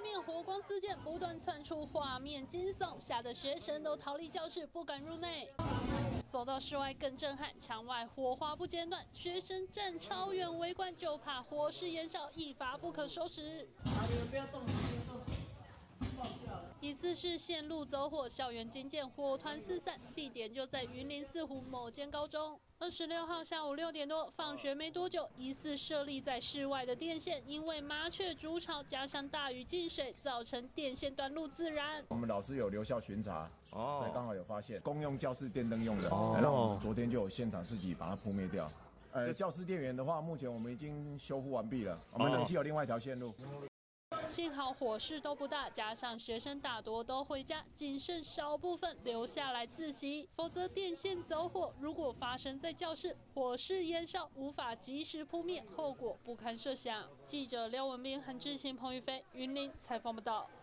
面火光四溅，不断窜出画面惊悚，吓得学生都逃离教室，不敢入内。走到室外更震撼，墙外火花不间断，学生站超远围观，就怕火势延烧，一发不可收拾。 不要动，不要动。 疑似是线路走火，校园惊见火团四散，地点就在云林四湖某间高中。26号下午6点多，放学没多久，疑似设立在室外的电线，因为麻雀筑巢，加上大雨进水，造成电线短路自燃。 我们老师有留校巡查，所以刚好有发现公用教室电灯用的，那我们昨天就有现场自己把它扑灭掉。教室电源的话，目前我们已经修复完毕了，我们冷气有另外一条线路。 幸好火势都不大，加上学生大多都回家，仅剩少部分留下来自习。否则电线走火，如果发生在教室，火势延烧，无法及时扑灭，后果不堪设想。记者廖文斌、韩志行、彭宇飞，云林采访报道。